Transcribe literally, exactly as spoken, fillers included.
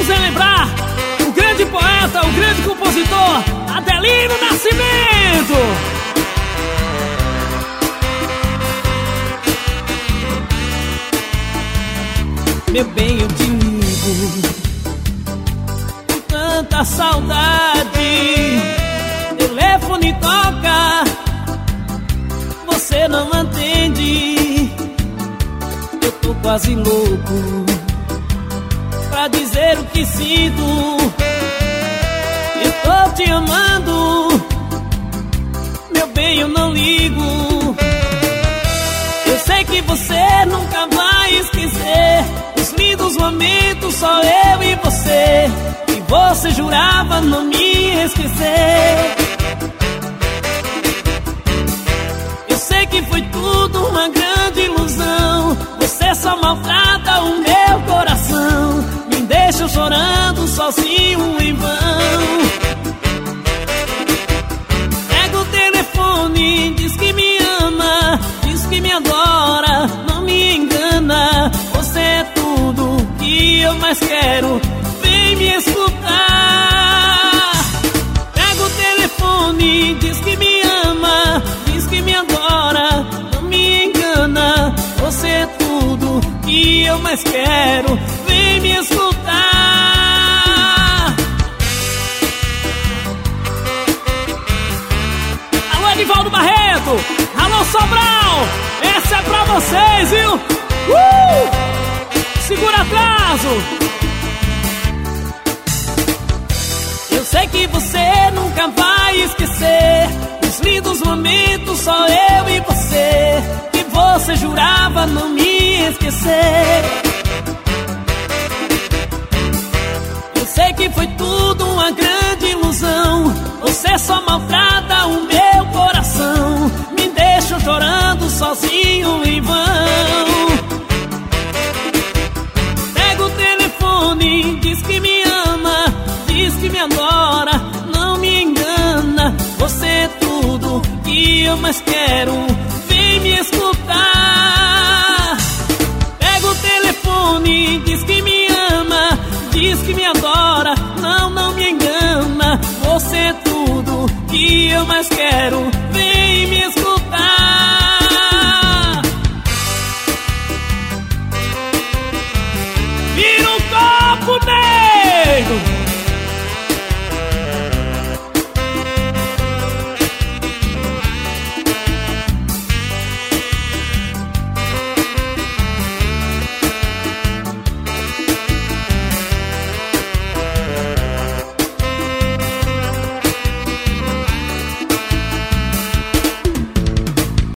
Vamos relembrar o grande poeta, o grande compositor Adelino Nascimento. Meu bem, eu te ligo com tanta saudade. Telefone toca, você não atende. Eu tô quase louco pra dizer o que sinto. Eu tô te amando, meu bem, eu não ligo. Eu sei que você nunca vai esquecer os lindos momentos, só eu e você. E você jurava não me esquecer. Eu sei que foi tudo uma grande ilusão. Você só maltrata o meu coração, me deixa chorando sozinho em vão. Pega o telefone, diz que me ama, diz que me adora, não me engana. Você é tudo que eu mais quero, vem me escutar. Pega o telefone, diz que me ama, diz que me adora, não me engana. Você é tudo que eu mais quero, vem me escutar. Alô, Edivaldo Barreto, alô, Sobral, essa é pra vocês, viu? Uh! Segura atraso. Eu sei que você nunca vai esquecer os lindos momentos, só eu e você. Que você jurava não me esquecer. Eu sei que foi tudo uma grande ilusão. Você só maltrata o meu coração, me deixa chorando sozinho em vão. Pega o telefone, diz que me ama, diz que me adora, não me engana. Você é tudo que eu mais quero, vem me escutar. Pega o telefone, diz que me ama, diz que me adora, não, não me engana. Você é tudo que eu mais quero, vem me escutar. Vira um copo, né?